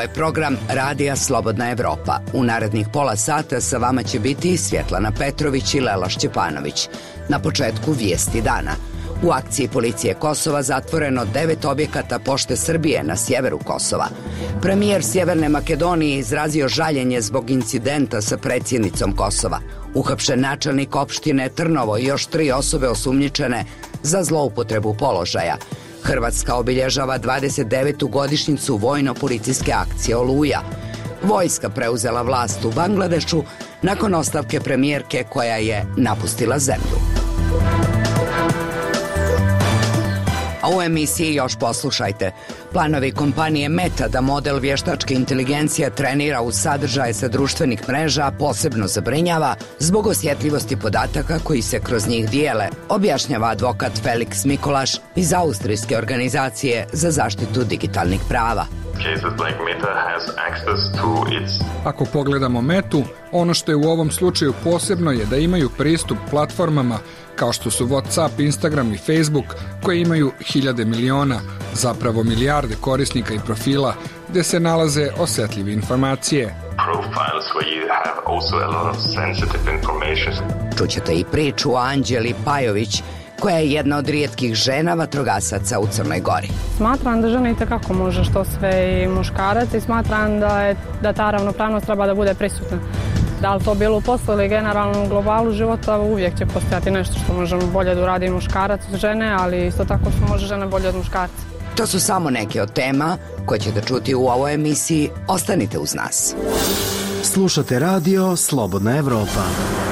je program Radija Slobodna Evropa. U narednih pola sata sa vama će biti Svjetlana Petrović i Lela Šćepanović. Na početku vijesti dana. U akciji policije Kosova zatvoreno 9 objekata Pošte Srbije na sjeveru Kosova. Premijer Sjeverne Makedonije izrazio žaljenje zbog incidenta sa predsjednicom Kosova. Uhapšen načelnik opštine Trnovo i još 3 osobe osumnjičene za zloupotrebu položaja. Hrvatska obilježava 29. godišnjicu vojno-policijske akcije Oluja. Vojska preuzela vlast u Bangladešu nakon ostavke premijerke koja je napustila zemlju. A u emisiji još poslušajte. Planovi kompanije Meta da model vještačke inteligencije trenira u sadržaje sa društvenih mreža posebno zabrinjava zbog osjetljivosti podataka koji se kroz njih dijele, objašnjava advokat Felix Mikolaš iz austrijske organizacije za zaštitu digitalnih prava. Ako pogledamo Metu, ono što je u ovom slučaju posebno je da imaju pristup platformama kao što su WhatsApp, Instagram i Facebook, koje imaju hiljade miliona, zapravo milijarde korisnika i profila, gdje se nalaze osjetljive informacije. Čućete i priču o Anđeli Pajović, koja je jedna od rijetkih žena vatrogasaca u Crnoj Gori. Smatram da žena itekako može što sve i muškarac i smatram da ta ravnopravnost treba da bude prisutna. Da li to bilo u poslu ili generalno u globalu života, uvijek će postojati nešto što možemo bolje da uradi muškarac od žene, ali isto tako što može žena bolje od muškarca. To su samo neke od tema koje ćete čuti u ovoj emisiji. Ostanite uz nas. Slušate radio Slobodna Evropa.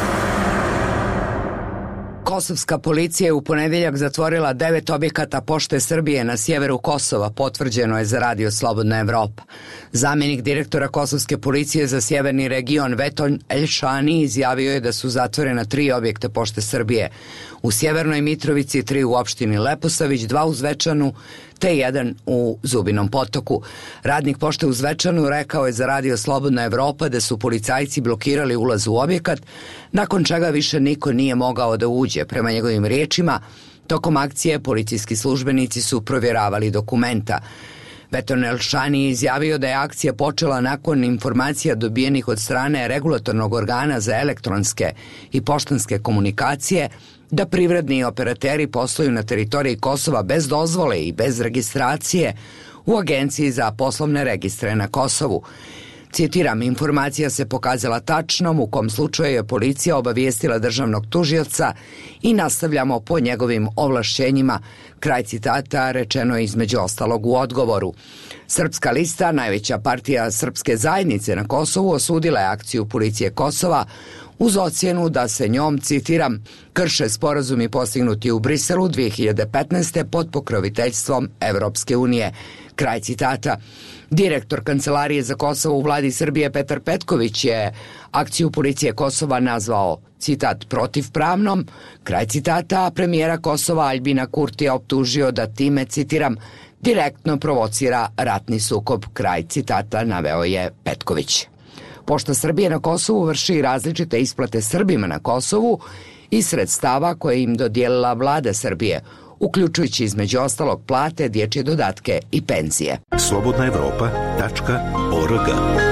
Kosovska policija je u ponedjeljak zatvorila 9 objekata Pošte Srbije na sjeveru Kosova, potvrđeno je za radio Slobodna Evropa. Zamjenik direktora Kosovske policije za sjeverni region Veton Elšani izjavio je da su zatvorena 3 objekta Pošte Srbije. U Sjevernoj Mitrovici, 3 u opštini Leposavić, 2 u Zvečanu, te 1 u Zubinom Potoku. Radnik pošte u Zvečanu rekao je za radio Slobodna Evropa da su policajci blokirali ulaz u objekat, nakon čega više niko nije mogao da uđe. Prema njegovim riječima, tokom akcije policijski službenici su provjeravali dokumenta. Veton Elšani je izjavio da je akcija počela nakon informacija dobijenih od strane regulatornog organa za elektronske i poštanske komunikacije da privredni operateri posluju na teritoriji Kosova bez dozvole i bez registracije u Agenciji za poslovne registre na Kosovu. Citiram, informacija se pokazala tačnom, u kom slučaju je policija obavijestila državnog tužioca i nastavljamo po njegovim ovlašćenjima. Kraj citata rečeno je između ostalog u odgovoru. Srpska lista, najveća partija srpske zajednice na Kosovu, osudila je akciju policije Kosova uz ocjenu da se njom, citiram, krše sporazumi postignuti u Briselu 2015. pod pokroviteljstvom Evropske unije. Kraj citata. Direktor Kancelarije za Kosovo u vladi Srbije Petar Petković je akciju policije Kosova nazvao, citat, protivpravnom. Kraj citata, a premijera Kosova Aljbina Kurtija optužio da time, citiram, direktno provocira ratni sukob. Kraj citata naveo je Petković. Pošta Srbije na Kosovu vrši različite isplate Srbima na Kosovu i sredstava koje im dodijelila vlada Srbije, uključujući između ostalog plate, dječje dodatke i penzije. slobodnaevropa.org.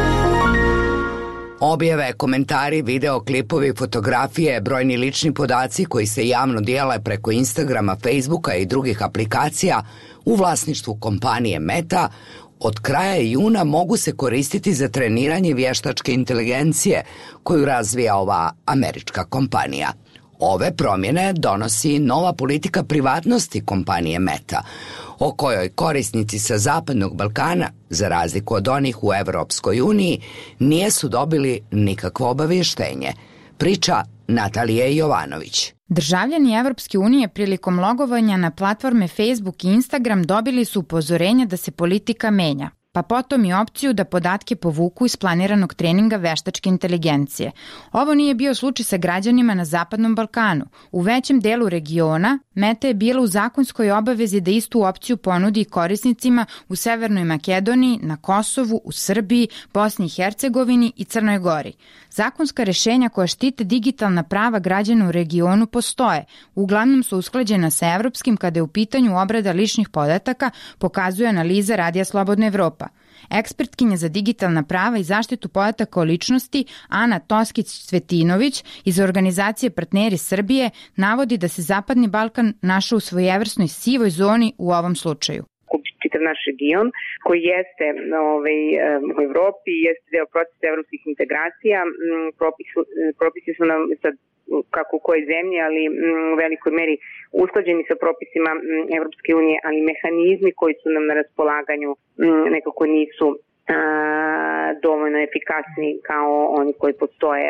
Objave, komentari, videoklipovi, fotografije, brojni lični podaci koji se javno dijele preko Instagrama, Facebooka i drugih aplikacija u vlasništvu kompanije Meta od kraja juna mogu se koristiti za treniranje vještačke inteligencije koju razvija ova američka kompanija. Ove promjene donosi nova politika privatnosti kompanije Meta, o kojoj korisnici sa Zapadnog Balkana, za razliku od onih u Evropskoj uniji, nisu dobili nikakvo obavještenje. Priča Natalije Jovanović. Državljani Evropske unije prilikom logovanja na platforme Facebook i Instagram dobili su upozorenje da se politika menja, pa potom i opciju da podatke povuku iz planiranog treninga veštačke inteligencije. Ovo nije bio slučaj sa građanima na Zapadnom Balkanu. U većem delu regiona Meta je bila u zakonskoj obavezi da istu opciju ponudi korisnicima u Severnoj Makedoniji, na Kosovu, u Srbiji, Bosni i Hercegovini i Crnoj Gori. Zakonska rešenja koja štite digitalna prava građana u regionu postoje. Uglavnom su usklađena sa evropskim kada je u pitanju obrada ličnih podataka, pokazuje analiza Radija Slobodna Evropa. Ekspertkinja za digitalna prava i zaštitu podataka o ličnosti Ana Toskić-Cvetinović iz organizacije Partneri Srbije navodi da se Zapadni Balkan našao u svojevrsnoj sivoj zoni u ovom slučaju. Čitav naš region koji jeste u Evropi, jeste deo procesa evropskih integracija. Propisi su nam sad kako u kojoj zemlji, ali u velikoj meri usklađeni sa propisima Evropske unije, ali mehanizmi koji su nam na raspolaganju nekako nisu dovoljno efikasni kao oni koji postoje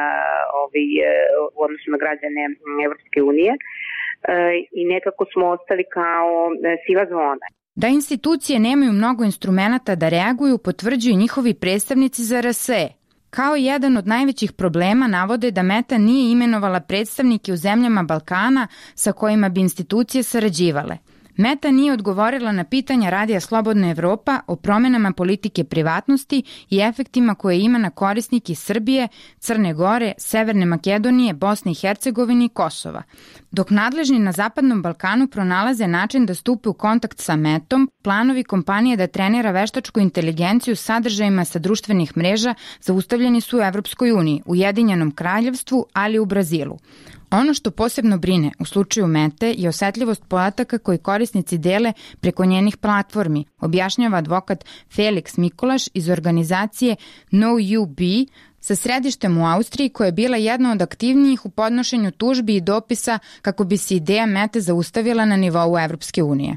u odnosu na građane Evropske unije i nekako smo ostali kao siva zona. Da institucije nemaju mnogo instrumenata da reaguju, potvrđuju njihovi predstavnici za RSE. Kao jedan od najvećih problema navode da Meta nije imenovala predstavnike u zemljama Balkana sa kojima bi institucije sarađivale. Meta nije odgovorila na pitanja Radija Slobodna Evropa o promenama politike privatnosti i efektima koje ima na korisnike Srbije, Crne Gore, Severne Makedonije, Bosne i Hercegovine i Kosova. Dok nadležni na Zapadnom Balkanu pronalaze način da stupe u kontakt sa Metom, planovi kompanije da trenira veštačku inteligenciju sadržajima sa društvenih mreža zaustavljeni su u Evropskoj uniji, Ujedinjenom Kraljevstvu, ali i u Brazilu. Ono što posebno brine u slučaju Mete je osetljivost podataka koji korisnici dele preko njenih platformi, objašnjava advokat Felix Mikolaš iz organizacije KnowYouBe sa središtem u Austriji, koja je bila jedna od aktivnijih u podnošenju tužbi i dopisa kako bi se ideja Mete zaustavila na nivou Evropske unije.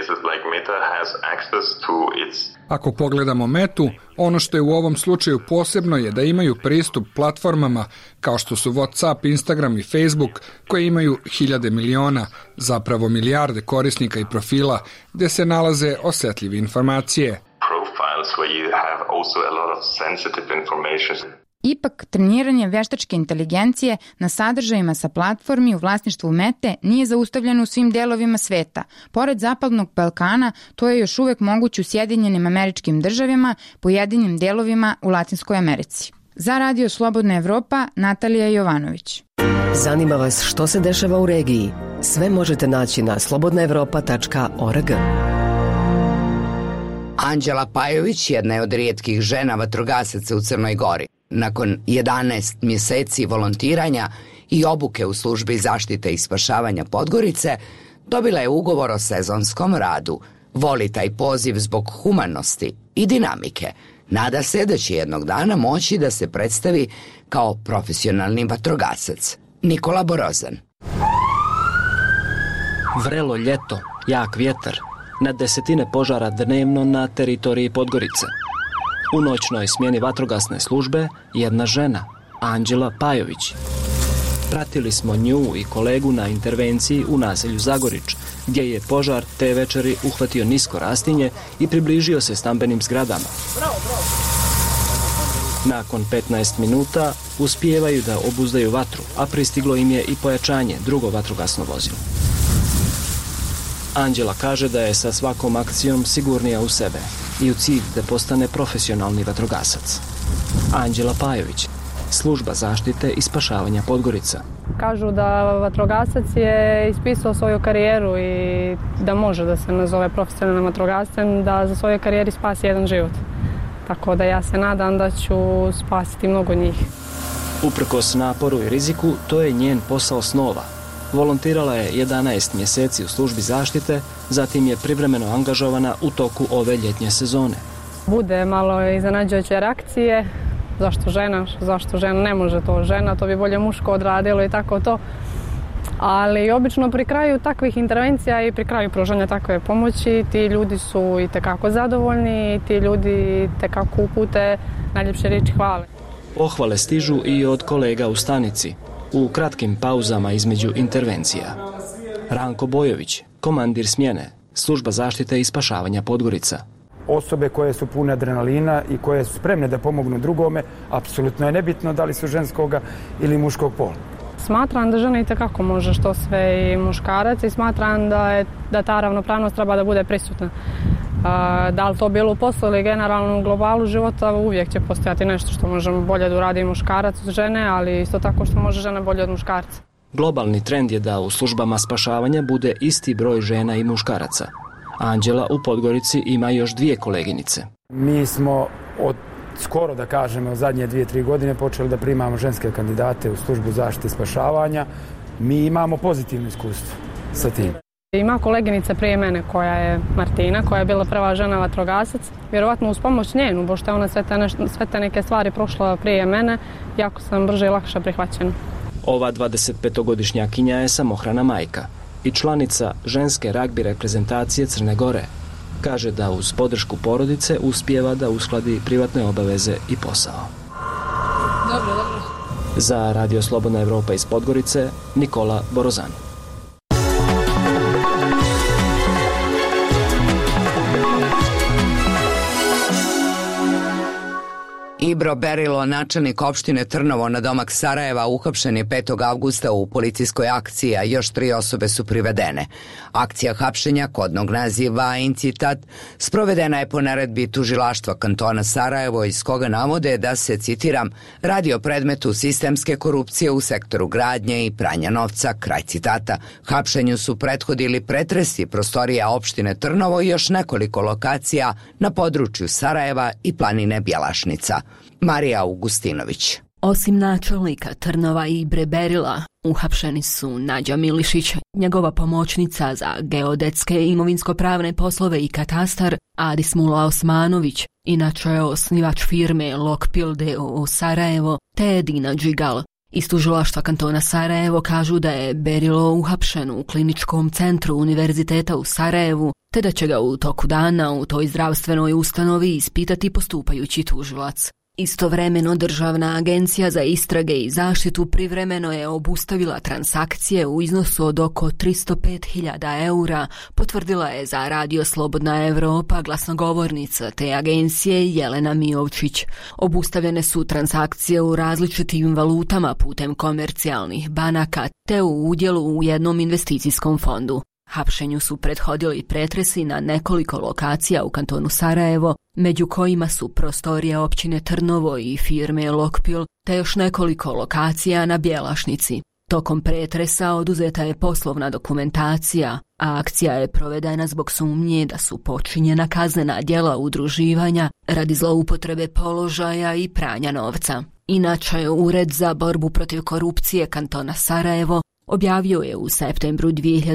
Ako pogledamo Metu, ono što je u ovom slučaju posebno je da imaju pristup platformama kao što su WhatsApp, Instagram i Facebook, koje imaju hiljade miliona, zapravo milijarde korisnika i profila gde se nalaze osetljive informacije. Ipak, treniranje veštačke inteligencije na sadržajima sa platformi u vlasništvu Mete nije zaustavljeno u svim delovima sveta. Pored Zapadnog Balkana, to je još uvek moguće u Sjedinjenim Američkim Državama, pojedinim delovima u Latinskoj Americi. Za Radio Slobodna Evropa, Natalija Jovanović. Zanima vas što se dešava u regiji? Sve možete naći na slobodnaevropa.org. Anđela Pajović jedna je od rijetkih žena vatrogasaca u Crnoj Gori. Nakon 11 mjeseci volontiranja i obuke u službi zaštite i spašavanja Podgorice, dobila je ugovor o sezonskom radu. Voli taj poziv zbog humanosti i dinamike. Nada se da će jednog dana moći da se predstavi kao profesionalni vatrogasac. Nikola Borozan. Vrelo ljeto, jak vjetar, na desetine požara dnevno na teritoriji Podgorice. U noćnoj smjeni vatrogasne službe jedna žena, Anđela Pajović. Pratili smo nju i kolegu na intervenciji u naselju Zagorić, gdje je požar te večeri uhvatio nisko rastinje i približio se stambenim zgradama. Nakon 15 minuta uspijevaju da obuzdaju vatru, a pristiglo im je i pojačanje, drugo vatrogasno vozilo. Anđela kaže da je sa svakom akcijom sigurnija u sebe i u cilj da postane profesionalni vatrogasac. Anđela Pajović, služba zaštite i spašavanja Podgorica. Kažu da vatrogasac je ispisao svoju karijeru i da može da se nazove profesionalnim vatrogascem, da za svoje karijeri spasi jedan život. Tako da ja se nadam da ću spasiti mnogo njih. Uprkos naporu i riziku, to je njen posao snova. Volontirala je 11 mjeseci u službi zaštite, zatim je privremeno angažovana u toku ove ljetnje sezone. Bude malo iznenađujuće reakcije. Zašto žena ne može to žena, to bi bolje muško odradilo i tako to. Ali obično pri kraju takvih intervencija i pri kraju pružanja takve pomoći ti ljudi su i tekako zadovoljni i ti ljudi tekako upute najljepše riječi hvale. Pohvale stižu i od kolega u stanici, u kratkim pauzama između intervencija. Ranko Bojović, komandir smjene, služba zaštite i spašavanja Podgorica. Osobe koje su pune adrenalina i koje su spremne da pomognu drugome, apsolutno je nebitno da li su ženskoga ili muškog pola. Smatram da žena itekako može što sve i muškarac i smatram da ta ravnopravnost treba da bude prisutna. Da li to bilo u poslu ili generalno u globalu života, uvijek će postojati nešto što može bolje da uradi muškarac od žene, ali isto tako što može žena bolje od muškarca. Globalni trend je da u službama spašavanja bude isti broj žena i muškaraca. Anđela u Podgorici ima još 2 koleginice. Mi smo od skoro, da kažemo, zadnje 2-3 godine počeli da primamo ženske kandidate u službu zaštite i spašavanja. Mi imamo pozitivno iskustvo sa tim. Ima koleginica prije mene koja je Martina, koja je bila prva žena vatrogasac. Vjerovatno uz pomoć njenu, pošto je ona sve te neke stvari prošla prije mene, jako sam brže i lakše prihvaćena. Ova 25-godišnjakinja je samohrana majka i članica ženske ragbi reprezentacije Crne Gore. Kaže da uz podršku porodice uspijeva da uskladi privatne obaveze i posao. Dobro. Za Radio Slobodna Evropa iz Podgorice, Nikola Borozan. Ibro Berilo, načelnik opštine Trnovo na domak Sarajeva, uhapšen je 5. avgusta u policijskoj akciji, a još 3 osobe su privedene. Akcija hapšenja, kodnog naziva Incitat, sprovedena je po naredbi tužilaštva kantona Sarajevo, iz koga navode da se, citiram, radi o predmetu sistemske korupcije u sektoru gradnje i pranja novca, kraj citata. Hapšenju su prethodili pretresi prostorija opštine Trnovo i još nekoliko lokacija na području Sarajeva i planine Bjelašnica. Marija Augustinović. Osim načelnika Trnova i Ibre Berila, uhapšeni su Nađa Milišić, njegova pomoćnica za geodetske, imovinsko-pravne poslove i katastar, Adis Mula Osmanović, inače osnivač firme Lokpil d.o.o. Sarajevo, te Edina Džigal. Iz tužilaštva kantona Sarajevo kažu da je Berilo uhapšen u kliničkom centru Univerziteta u Sarajevu, te da će ga u toku dana u toj zdravstvenoj ustanovi ispitati postupajući tužilac. Istovremeno Državna agencija za istrage i zaštitu privremeno je obustavila transakcije u iznosu od oko 305.000 eura, potvrdila je za Radio Slobodna Evropa glasnogovornica te agencije Jelena Mijovčić. Obustavljene su transakcije u različitim valutama putem komercijalnih banaka te u udjelu u jednom investicijskom fondu. Hapšenju su prethodili pretresi na nekoliko lokacija u kantonu Sarajevo, među kojima su prostorije općine Trnovo i firme Lokpil, te još nekoliko lokacija na Bjelašnici. Tokom pretresa oduzeta je poslovna dokumentacija, a akcija je provedena zbog sumnje da su počinjena kaznena djela udruživanja radi zloupotrebe položaja i pranja novca. Inače, Ured za borbu protiv korupcije kantona Sarajevo objavio je u septembru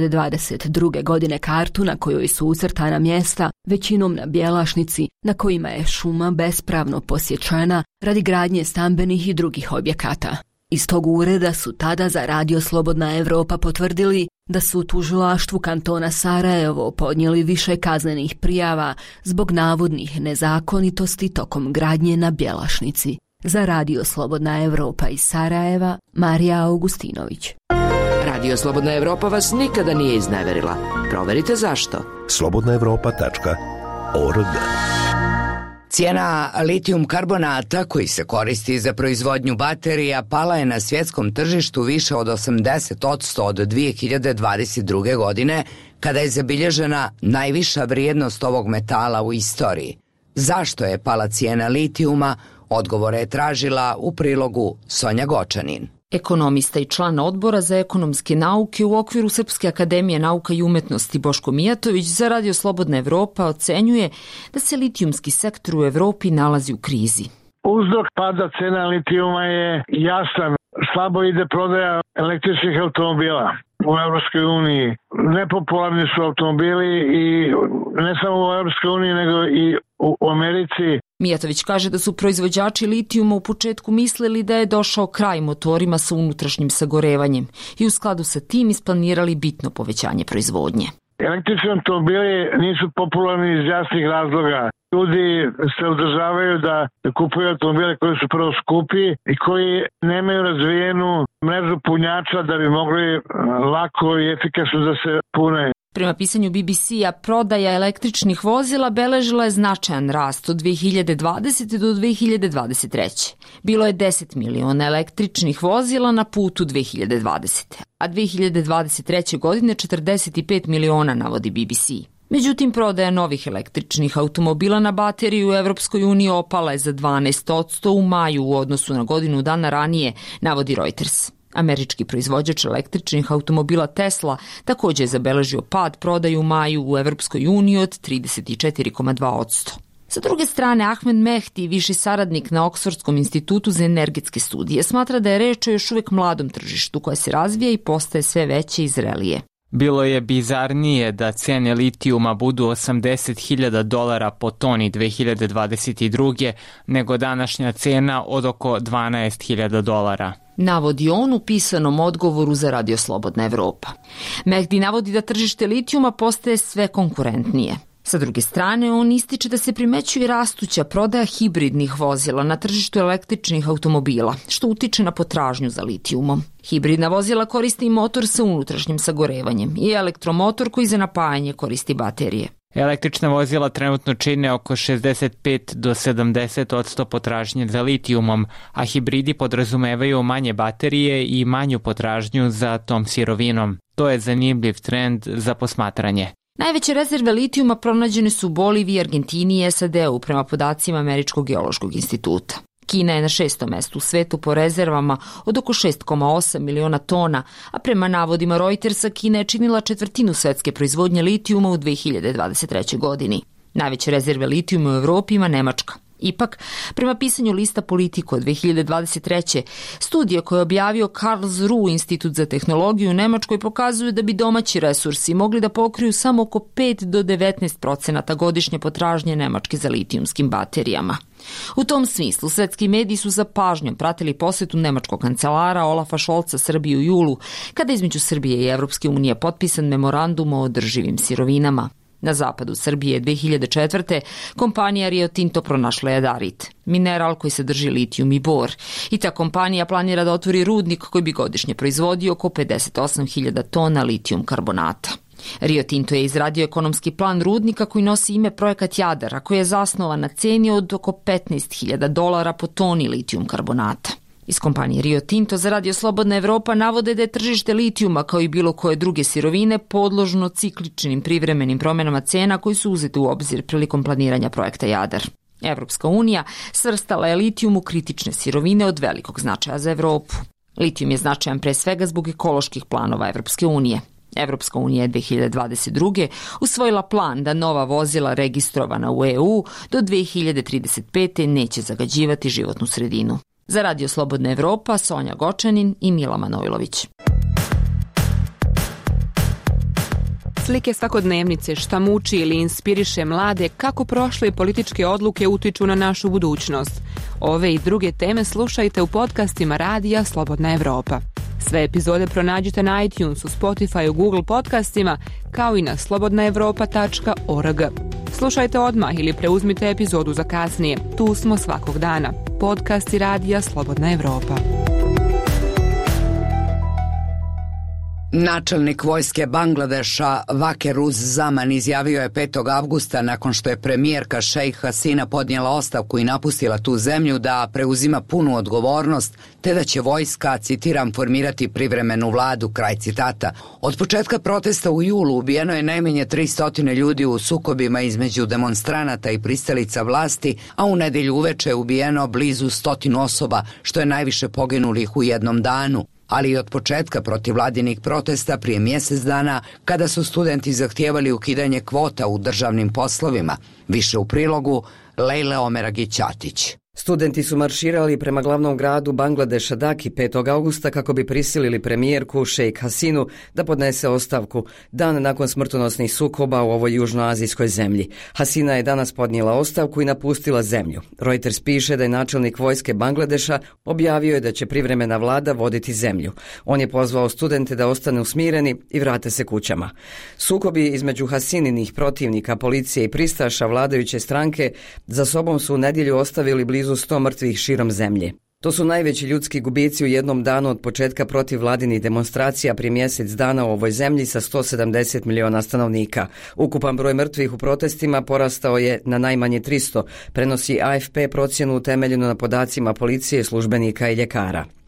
2022. godine kartu na kojoj su ucrtana mjesta, većinom na Bjelašnici, na kojima je šuma bespravno posječena radi gradnje stambenih i drugih objekata. Iz tog ureda su tada za Radio Slobodna Evropa potvrdili da su u tužilaštvu kantona Sarajevo podnijeli više kaznenih prijava zbog navodnih nezakonitosti tokom gradnje na Bjelašnici. Za Radio Slobodna Evropa iz Sarajeva, Marija Augustinović. Radio Slobodna Evropa vas nikada nije izneverila. Proverite zašto. slobodnaevropa.org. Cijena litijum karbonata, koji se koristi za proizvodnju baterija, pala je na svjetskom tržištu više od 80% od 2022. godine, kada je zabilježena najviša vrijednost ovog metala u istoriji. Zašto je pala cijena litijuma? Odgovore je tražila u prilogu Sonja Gočanin. Ekonomista i član odbora za ekonomske nauke u okviru Srpske akademije nauka i umetnosti Boško Mijatović za Radio Slobodna Evropa ocenjuje da se litijumski sektor u Evropi nalazi u krizi. Uzrok pada cena litijuma je jasan. Slabo ide prodaja električnih automobila u Evropskoj uniji. Nepopularni su automobili i ne samo u Evropskoj uniji nego i u Americi. Mijatović kaže da su proizvođači litijuma u početku mislili da je došao kraj motorima sa unutrašnjim sagorevanjem i u skladu sa tim isplanirali bitno povećanje proizvodnje. Električni automobili nisu popularni iz jasnih razloga. Ljudi se održavaju da kupuju automobile koji su prvo skupi i koji nemaju razvijenu mrežu punjača da bi mogli lako i efikasno da se pune. Prema pisanju BBC-a, prodaja električnih vozila beležila je značajan rast od 2020. do 2023. Bilo je 10 miliona električnih vozila na putu 2020. A 2023. godine 45 miliona, navodi BBC. Međutim, prodaja novih električnih automobila na bateriju u Evropskoj uniji opala je za 12% u maju u odnosu na godinu dana ranije, navodi Reuters. Američki proizvođač električnih automobila Tesla također je zabeležio pad prodaje u maju u Evropskoj uniji od 34,2%. Sa druge strane, Ahmed Mehdi, viši saradnik na Oksfordskom institutu za energetske studije, smatra da je reč o još uvijek mladom tržištu koje se razvija i postaje sve veće i zrelije. Bilo je bizarnije da cene litijuma budu $80.000 po toni 2022. nego današnja cena od oko $12.000. Navodi on u pisanom odgovoru za Radio Slobodna Evropa. Mehdi navodi da tržište litijuma postaje sve konkurentnije. Sa druge strane, on ističe da se primećuje rastuća prodaja hibridnih vozila na tržištu električnih automobila, što utiče na potražnju za litijumom. Hibridna vozila koriste i motor sa unutrašnjim sagorevanjem i elektromotor koji za napajanje koristi baterije. Električna vozila trenutno čine oko 65 do 70% potražnje za litijumom, a hibridi podrazumevaju manje baterije i manju potražnju za tom sirovinom. To je zanimljiv trend za posmatranje. Najveće rezerve litijuma pronađene su u Boliviji, Argentini i SAD-u prema podacima Američkog geološkog instituta. Kina je na 6. mestu u svetu po rezervama od oko 6,8 miliona tona, a prema navodima Reutersa Kina je činila četvrtinu svetske proizvodnje litijuma u 2023. godini. Najveće rezerve litijuma u Evropi ima Nemačka. Ipak, prema pisanju lista Politico od 2023. studije koje je objavio Karlsruhe institut za tehnologiju u Nemačkoj pokazuju da bi domaći resursi mogli da pokriju samo oko 5 do 19% godišnje potražnje Nemačke za litijumskim baterijama. U tom smislu, svetski mediji su sa pažnjom pratili posjetu nemačkog kancelara Olafa Scholza Srbiji u julu, kada između Srbije i Evropske unije potpisan memorandum o održivim sirovinama. Na zapadu Srbije 2004. kompanija Rio Tinto pronašla jadarit, mineral koji sadrži litijum i bor, i ta kompanija planira da otvori rudnik koji bi godišnje proizvodio oko 58.000 tona litijum karbonata. Rio Tinto je izradio ekonomski plan rudnika koji nosi ime Projekat Jadar, a koji je zasnovan na ceni od oko $15.000 po toni litijum karbonata. Iz kompanije Rio Tinto za Radio Slobodna Evropa navode da je tržište litijuma kao i bilo koje druge sirovine podložno cikličnim privremenim promjenama cena koji su uzeti u obzir prilikom planiranja projekta Jadar. Evropska unija svrstala je litijum u kritične sirovine od velikog značaja za Evropu. Litijum je značajan pre svega zbog ekoloških planova Evropske unije. Evropska unija je 2022. usvojila plan da nova vozila registrovana u EU do 2035. neće zagađivati životnu sredinu. Za Radio Slobodna Evropa, Sonja Gočanin i Mila Manojlović. Slike svakodnevnice, šta muči ili inspiriše mlade, kako prošle političke odluke utiču na našu budućnost. Ove i druge teme slušajte u podcastima Radija Slobodna Evropa. Sve epizode pronađite na iTunesu, Spotifyu, Google podcastima, kao i na slobodnaevropa.org. Slušajte odmah ili preuzmite epizodu za kasnije. Tu smo svakog dana. Podcasti Radija Slobodna Evropa. Načelnik vojske Bangladeša Vakeruz Zaman izjavio je 5. avgusta nakon što je premijerka Šejh Hasina podnijela ostavku i napustila tu zemlju da preuzima punu odgovornost te da će vojska, citiram, formirati privremenu vladu, kraj citata. Od početka protesta u julu ubijeno je najmanje 300 ljudi u sukobima između demonstranata i pristalica vlasti, a u nedelju uveče je ubijeno blizu 100 osoba, što je najviše poginulih u jednom danu. Ali i od početka protivladinih protesta prije mjesec dana, kada su studenti zahtijevali ukidanje kvota u državnim poslovima. Više u prilogu Lejle Omeragić-Ćatić. Studenti su marširali prema glavnom gradu Bangladeša Daki 5. augusta kako bi prisilili premijerku Šejh Hasinu da podnese ostavku, dan nakon smrtonosnih sukoba u ovoj južnoazijskoj zemlji. Hasina je danas podnijela ostavku i napustila zemlju. Reuters piše da je načelnik vojske Bangladeša objavio je da će privremena vlada voditi zemlju. On je pozvao studente da ostanu smireni i vrate se kućama. Sukobi između Hasininih protivnika, policije i pristaša vladajuće stranke za sobom su u nedjelju ostavili blizu 100 mrtvih širom zemlje. To su najveći ljudski gubici u jednom danu od početka protivladinih demonstracija prije mjesec dana u ovoj zemlji sa 170 miliona stanovnika. Ukupan broj mrtvih u protestima porastao je na najmanje 300, prenosi AFP procjenu utemeljenu na podacima policije, službenika i ljekara.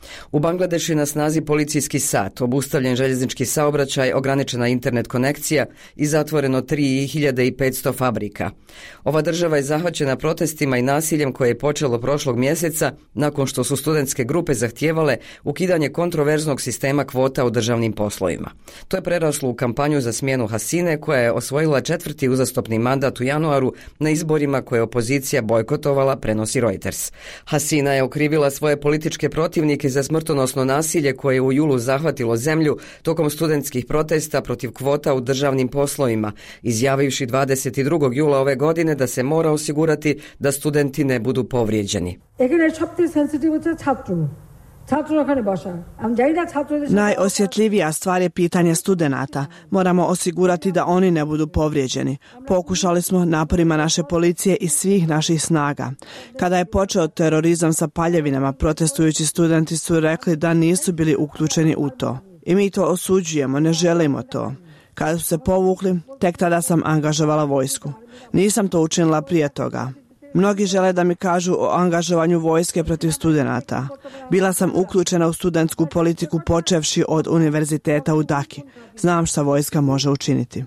U Bangladešu je na snazi policijski sat, obustavljen željeznički saobraćaj, ograničena internet konekcija i zatvoreno 3500 fabrika. Ova država je zahvaćena protestima i nasiljem koje je počelo prošlog mjeseca nakon što su studentske grupe zahtijevale ukidanje kontroverznog sistema kvota u državnim poslovima. To je preraslo u kampanju za smjenu Hasine koja je osvojila 4. uzastopni mandat u januaru na izborima koje opozicija bojkotovala, prenosi Reuters. Hasina je okrivila svoje političke protivnike za smrtonosno nasilje koje je u julu zahvatilo zemlju tokom studentskih protesta protiv kvota u državnim poslovima, izjavivši 22. jula ove godine da se mora osigurati da studenti ne budu povrijeđeni. Najosjetljivija stvar je pitanje studenata. Moramo osigurati da oni ne budu povrijeđeni. Pokušali smo naporima naše policije i svih naših snaga. Kada je počeo terorizam sa paljevinama, protestujući studenti su rekli da nisu bili uključeni u to. I mi to osuđujemo, ne želimo to. Kada su se povukli, tek tada sam angažovala vojsku. Nisam to učinila prije toga. Mnogi žele da mi kažu o angažovanju vojske protiv studenata. Bila sam uključena u studentsku politiku počevši od univerziteta u Daki. Znam šta vojska može učiniti.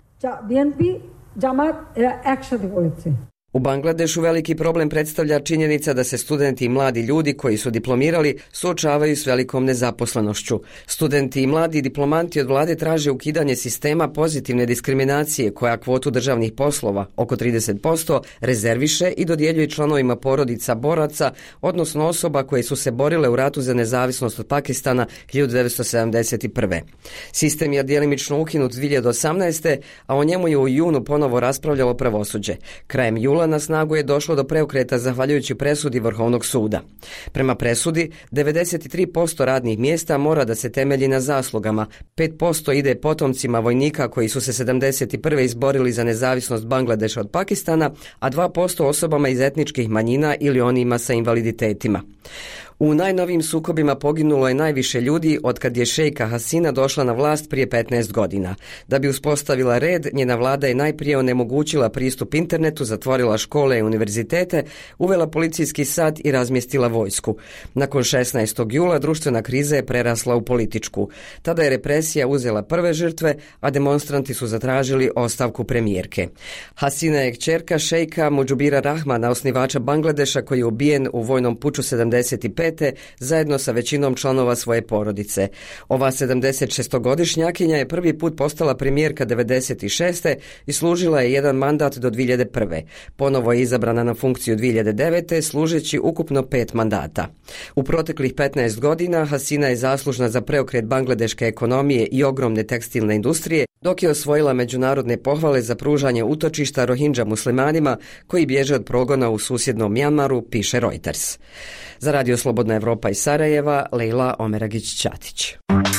U Bangladešu veliki problem predstavlja činjenica da se studenti i mladi ljudi koji su diplomirali suočavaju s velikom nezaposlenošću. Studenti i mladi diplomanti od vlade traže ukidanje sistema pozitivne diskriminacije koja kvotu državnih poslova, oko 30%, rezerviše i dodjeljuje članovima porodica boraca, odnosno osoba koje su se borile u ratu za nezavisnost od Pakistana 1971. Sistem je djelimično ukinut 2018. a o njemu je u junu ponovo raspravljalo pravosuđe. Krajem jula na snagu je došlo do preokreta zahvaljujući presudi Vrhovnog suda. Prema presudi, 93% radnih mjesta mora da se temelji na zaslugama, 5% ide potomcima vojnika koji su se 71. izborili za nezavisnost Bangladeša od Pakistana, a 2% osobama iz etničkih manjina ili onima sa invaliditetima. U najnovijim sukobima poginulo je najviše ljudi otkad je šejka Hasina došla na vlast prije 15 godina. Da bi uspostavila red, njena vlada je najprije onemogućila pristup internetu, zatvorila škole i univerzitete, uvela policijski sat i razmjestila vojsku. Nakon 16. jula društvena kriza je prerasla u političku. Tada je represija uzela prve žrtve, a demonstranti su zatražili ostavku premijerke. Hasina je kćerka šejka Mudžibura Rahmana, osnivača Bangladeša, koji je ubijen u vojnom puču 75. zajedno sa većinom članova svoje porodice. Ova 76-godišnjakinja je prvi put postala premijerka 96. i služila je jedan mandat do 2001. Ponovo je izabrana na funkciju 2009. služeći ukupno 5 mandata. U proteklih 15 godina Hasina je zaslužna za preokret bangladeške ekonomije i ogromne tekstilne industrije, dok je osvojila međunarodne pohvale za pružanje utočišta Rohingya muslimanima koji bježe od progona u susjednom Mjanmaru, piše Reuters. Za Radio Slobodna Evropa iz Sarajeva, Lejla Omeragić-Ćatić.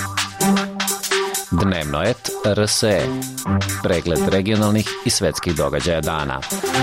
Dnevnoet RSE. Pregled regionalnih i svetskih događaja dana.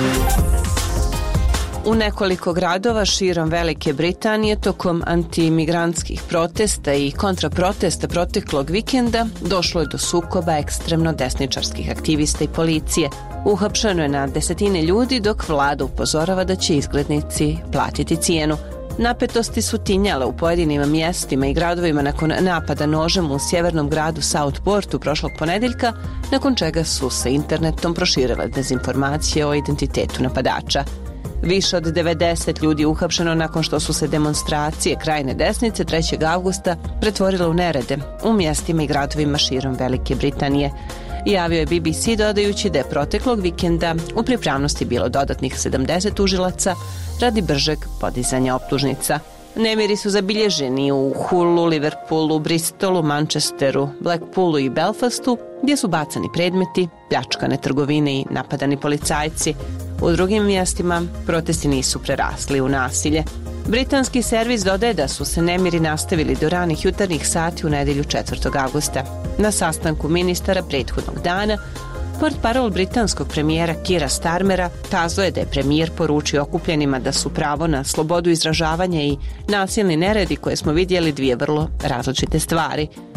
U nekoliko gradova širom Velike Britanije tokom antimigrantskih protesta i kontraprotesta proteklog vikenda došlo je do sukoba ekstremno desničarskih aktivista i policije. Uhapšeno je na desetine ljudi dok vlada upozorava da će izglednici platiti cijenu. Napetosti su tinjale u pojedinim mjestima i gradovima nakon napada nožem u sjevernom gradu Southportu prošlog ponedeljka, nakon čega su se internetom proširile dezinformacije o identitetu napadača. Više od 90 ljudi uhapšeno nakon što su se demonstracije krajne desnice 3. avgusta pretvorile u nerede u mjestima i gradovima širom Velike Britanije. Javio je BBC dodajući da je proteklog vikenda u pripravnosti bilo dodatnih 70 tužilaca radi bržeg podizanja optužnica. Nemiri su zabilježeni u Hullu, Liverpoolu, Bristolu, Manchesteru, Blackpoolu i Belfastu, gdje su bacani predmeti, pljačkane trgovine i napadani policajci. U drugim mjestima protesti nisu prerasli u nasilje. Britanski servis dodaje da su se nemiri nastavili do ranih jutarnjih sati u nedjelju 4. avgusta. Na sastanku ministara prethodnog dana, portparol britanskog premijera Keira Starmera kazao je da je premijer poručio okupljenima da su pravo na slobodu izražavanja i nasilni neredi koje smo vidjeli dvije vrlo različite stvari.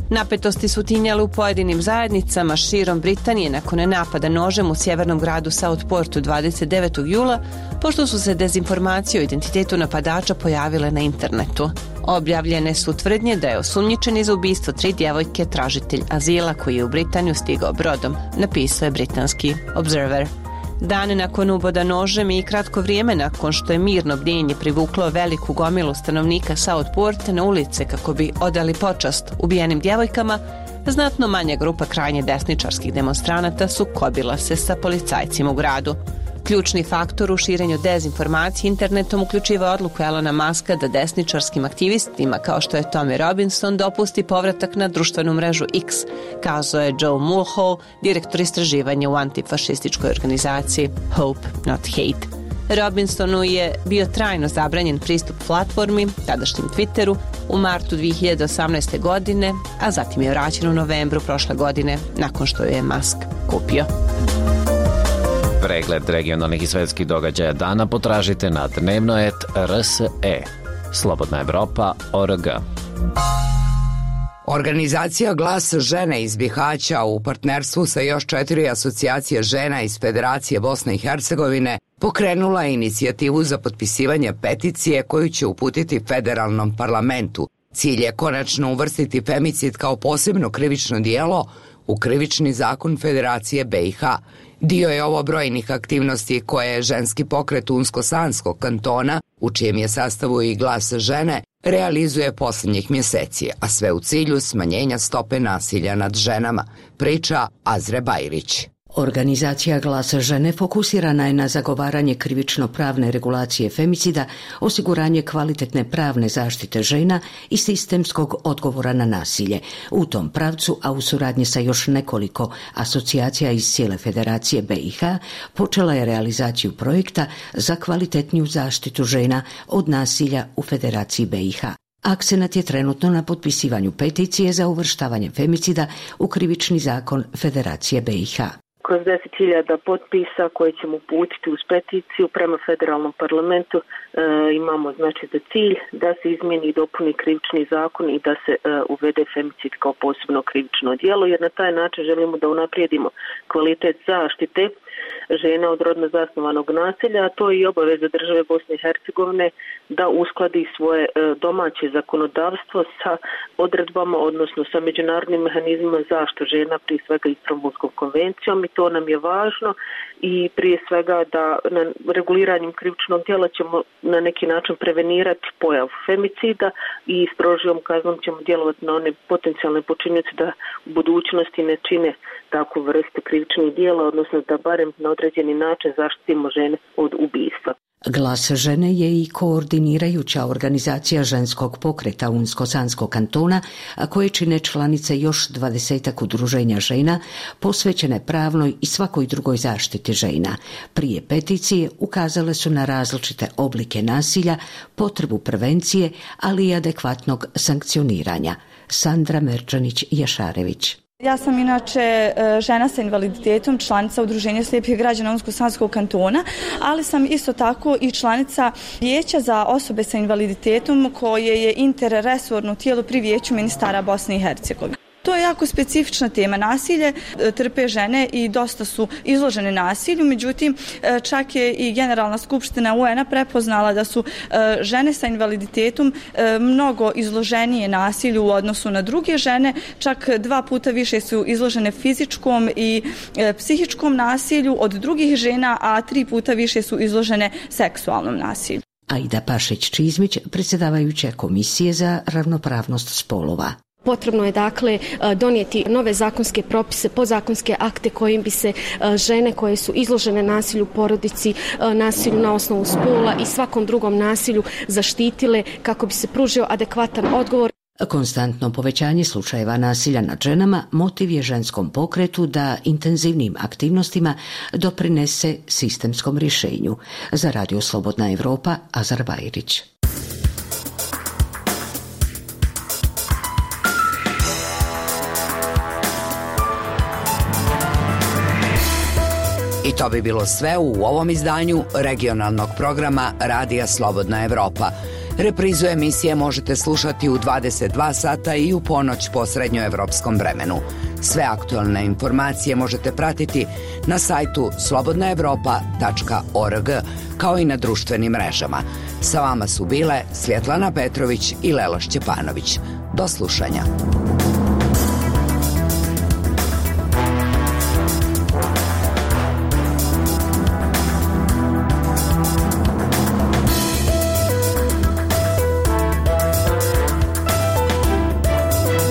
Napetosti su tinjale u pojedinim zajednicama širom Britanije nakon napada nožem u sjevernom gradu Southportu 29. jula, pošto su se dezinformacije o identitetu napadača pojavile na internetu. Objavljene su tvrdnje da je osumnjičeni za ubistvo 3 djevojke tražitelj azila koji je u Britaniju stigao brodom, napisao je britanski Observer. Dane nakon uboda nožem i kratko vrijeme nakon što je mirno bdjenje privuklo veliku gomilu stanovnika Southporta na ulice kako bi odali počast ubijenim djevojkama, znatno manja grupa krajnje desničarskih demonstranata sukobila se sa policajcima u gradu. Ključni faktor u širenju dezinformacije internetom uključiva odluku Elona Muska da desničarskim aktivistima kao što je Tommy Robinson dopusti povratak na društvenu mrežu X, kazao je Joe Mulhall, direktor istraživanja u antifašističkoj organizaciji Hope Not Hate. Robinsonu je bio trajno zabranjen pristup platformi, tadašnjem Twitteru, u martu 2018. godine, a zatim je vraćen u novembru prošle godine nakon što je Musk kupio. Pregled regionalnih i svetskih događaja dana potražite na dnevno.rs.e. Slobodna Evropa.org. Organizacija Glas žene iz Bihaća u partnerstvu sa još 4 asocijacije žena iz Federacije Bosne i Hercegovine pokrenula je inicijativu za potpisivanje peticije koju će uputiti federalnom parlamentu. Cilj je konačno uvrstiti femicid kao posebno krivično dijelo u krivični zakon Federacije BiH. Dio je ovo brojnih aktivnosti koje je ženski pokret Unsko-Sanskog kantona, u čijem je sastavu i Glas žene, realizuje posljednjih mjeseci, a sve u cilju smanjenja stope nasilja nad ženama, priča Azre Bajrić. Organizacija Glas žene fokusirana je na zagovaranje krivično-pravne regulacije femicida, osiguranje kvalitetne pravne zaštite žena i sistemskog odgovora na nasilje. U tom pravcu, a u suradnji sa još nekoliko asocijacija iz cijele Federacije BiH, počela je realizaciju projekta za kvalitetniju zaštitu žena od nasilja u Federaciji BiH. Akcenat je trenutno na potpisivanju peticije za uvrštavanje femicida u krivični zakon Federacije BiH. Kroz 10.000 potpisa koje ćemo uputiti uz peticiju prema federalnom parlamentu imamo znači za cilj da se izmijeni i dopuni krivični zakon i da se uvede femicid kao posebno krivično djelo, jer na taj način želimo da unaprijedimo kvalitet zaštite žena od rodno zasnovanog nasilja, a to je i obaveza države Bosne i Hercegovine da uskladi svoje domaće zakonodavstvo sa odredbama, odnosno sa međunarodnim mehanizmima zaštite žena, prije svega Istanbulskom konvencijom, i to nam je važno i prije svega da na reguliranjem krivičnog djela ćemo na neki način prevenirati pojavu femicida i strožijom kaznom ćemo djelovati na one potencijalne počinioce da u budućnosti ne čine takvu vrstu krivičnih djela, odnosno da barem na određeni način zaštitimo žene od ubistva. Glas žene je i koordinirajuća organizacija ženskog pokreta Unsko-Sanskog kantona, a koje čine članice još 20 udruženja žena posvećene pravnoj i svakoj drugoj zaštiti žena. Prije peticije ukazale su na različite oblike nasilja, potrebu prevencije, ali i adekvatnog sankcioniranja. Sandra Merčanić-Jašarević. Ja sam inače žena sa invaliditetom, članica Udruženja slijepih građana Unsko-Sanskog kantona, ali sam isto tako i članica Vijeća za osobe sa invaliditetom koje je interresorno tijelo pri Vijeću ministara Bosne i Hercegovine. To je jako specifična tema. Nasilje trpe žene i dosta su izložene nasilju, međutim čak je i Generalna skupština UN-a prepoznala da su žene sa invaliditetom mnogo izloženije nasilju u odnosu na druge žene, čak 2 puta više su izložene fizičkom i psihičkom nasilju od drugih žena, a 3 puta više su izložene seksualnom nasilju. Aida Pašić-Čizmić, predsjedavajuća Komisije za ravnopravnost spolova. Potrebno je dakle donijeti nove zakonske propise, podzakonske akte kojim bi se žene koje su izložene nasilju u porodici, nasilju na osnovu spola i svakom drugom nasilju zaštitile kako bi se pružio adekvatan odgovor. Konstantno povećanje slučajeva nasilja nad ženama motiv je ženskom pokretu da intenzivnim aktivnostima doprinese sistemskom rješenju. Za Radio Slobodna Evropa, Azar Bajrić. I to bi bilo sve u ovom izdanju regionalnog programa Radija Slobodna Evropa. Reprizu emisije možete slušati u 22 sata i u ponoć po srednjoevropskom vremenu. Sve aktualne informacije možete pratiti na sajtu slobodnaevropa.org, kao i na društvenim mrežama. Sa vama su bile Svjetlana Petrović i Lela Šćepanović. Do slušanja.